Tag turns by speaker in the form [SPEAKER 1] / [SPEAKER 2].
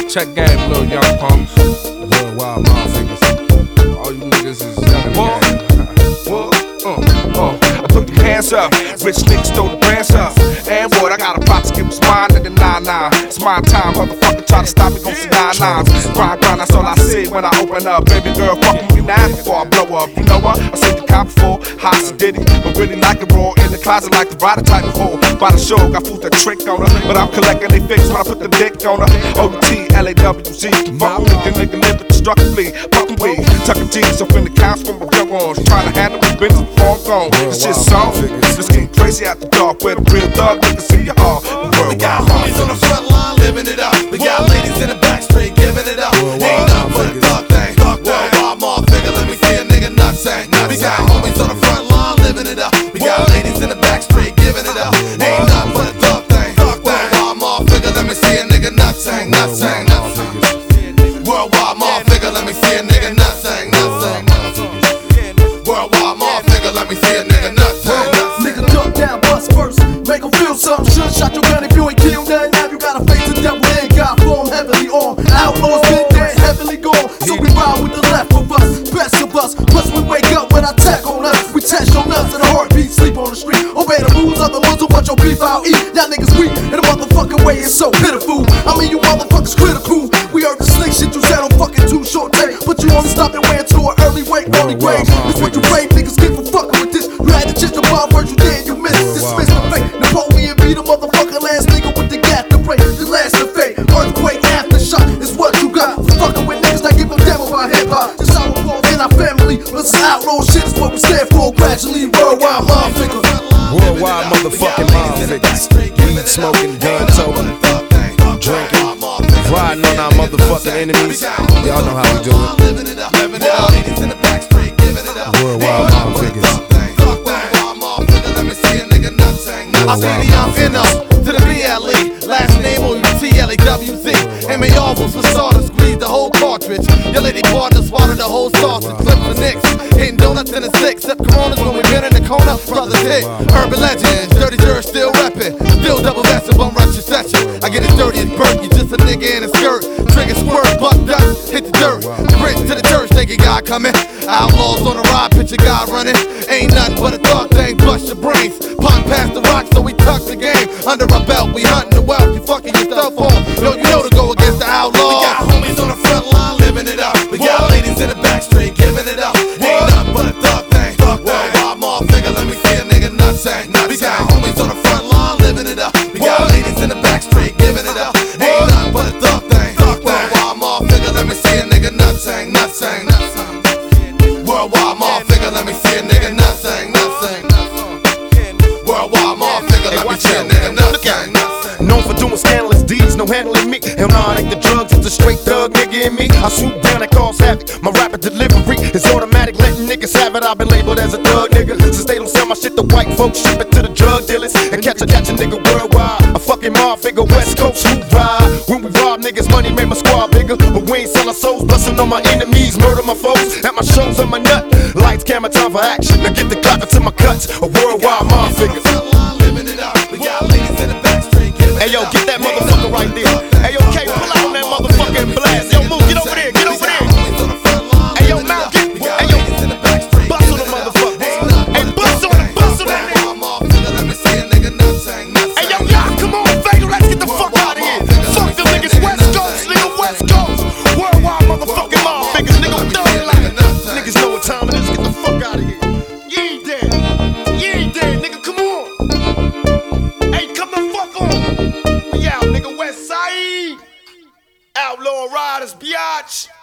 [SPEAKER 1] Check game, little young punks. Worldwide motherfuckers. All you niggas is young in the game. I put them hands up. Rich niggas stole the brands up. And what? I got a box to give us mine, nigga, 9-9. It's my time, motherfucker. Try to stop me, gon' see 9-9s. Grind, that's all I see when I open up. Baby girl, fuck with me now before I blow up. You know what? I said the cop before, hot as Diddy. But really like it raw in the closet like the rider type of hole. By the show, got food that trick on her. But I'm collecting they fix when I put the dick on her. O-T, L-A-W-Z. Fuck with me, nigga, live it destructively. Pumpin' weed, tuckin' jeans up in the couch from my young ones. Trying to handle my business before I'm gone. It's just song. It's getting crazy out the dark where the real thug niggas in your heart.
[SPEAKER 2] We got homies on the front line living it up. We got ladies in the back straight giving it up. Ain't nothing but a thug thing. Worldwide motherfucker, let me see a nigga nut saying. We got homies on the front line living it up. We got ladies in the back straight giving it up. Ain't nothing but a thug thing. Worldwide motherfucker, let me see a nigga nut saying. Worldwide motherfucker, let me see a nigga nut saying. Worldwide motherfucker, let me see a nigga nut saying.
[SPEAKER 3] Nigga duck down, bust first, make him feel something. Should've shot your gun if you ain't killed nothing. Now you gotta face the devil and God form heavily on. Outlaws been dead, heavily gone. So we ride with the left of us, best of us. Plus we wake up when attack on us. We test your nuts and a heartbeat, sleep on the street. Obey the rules of the ones who want your beef, I'll eat. Y'all niggas weak, and the motherfucking way is so pitiful. I mean you motherfuckers critical. We heard the slick shit you said on fucking too short day. But you only stopped and went to an early wake, early grave. This what you brave niggas get for fucking with this. You had to change the bomb words you did, you missed. Dismiss the fate. Napoleon be the motherfucking last nigga with the gat to break. The last of fate. Earthquake, aftershock is what you got. For fucking with niggas that give a damn about hip hop. This our fault in our family. This is outlaw shit is what we stand for. Gradually worldwide motherfucker.
[SPEAKER 1] Worldwide motherfucking motherfuckers. Weed smoking, gun toting, drinking, riding on our motherfucking enemies. Y'all know how we do it. Worldwide motherfuckers.
[SPEAKER 2] I say the I'm to the BLE, last name O-U-T-L-A-W-Z. M-A-R was for starter, squeeze the whole cartridge. Your lady partner swallowed the whole sausage, flip the nicks. Hitting donuts in the six, sip Coronas when we been in the corner. Brothers hit, urban legends, dirty jerk still reppin'. Still double vested, bum rush your session. I get as dirty as Bert, you just a nigga in a skirt. Trigger squirt, buck dust, hit the dirt. Sprint to the church, nigga God coming. Outlaws on the ride, picture God running. Ain't nothing but a thug thing, bust your brains. Pop past the rock, so we tuck the game. Under our belt, we hunting the wealth, you fucking yourself on. Yo, you know to go against the outlaws. We got homies on the front line living it up. We got ladies in the back straight giving it up. Ain't nothing but a thug thing. Worldwide motherfucker, let me see a nigga nut saying. We got homies on the front line living it up. We got ladies in the back straight giving it up. Ain't nothing but a thug thing. Worldwide motherfucker, let me see a nigga nut saying. Worldwide motherfucker, let me see a nigga nut saying. Worldwide motherfucker, let me see a nigga nut saying.
[SPEAKER 4] Known for doing scandalous deeds, no handling me. Hell nah, it ain't the drugs, it's a straight thug nigga in me. I swoop down and cause havoc. My rapid delivery is automatic, letting niggas have it. I've been labeled as a thug nigga since they don't sell my shit to white folks. Ship it to the drug dealers and catch a nigga worldwide. A fucking mob figure, West Coast who ride. When we rob niggas, money made my squad bigger. But we ain't selling souls, busting on my enemies, murder my foes. At my shows, I'm a nut. Lights, camera, time for action. Now get the clock to my cuts. A worldwide mob figure. Hey yo, get that motherfucker right there. Hey yo, K, pull out on that motherfucker and blast. Yo, move, get over there, get over there. Hey yo, Mal, get, hey yo, bust on the motherfucker. Hey, bust on it, bust on it. Hey yo, y'all, come on, Vega, let's get the fuck out of here. Fuck the niggas, West Coast, nigga, West Coast. Worldwide motherfucking mob figures, nigga, thug like. Niggas know what time it is, get the fuck out of here. You ain't dead, nigga, come on. Hey, come the fuck on. Outlaw Riders, biatch.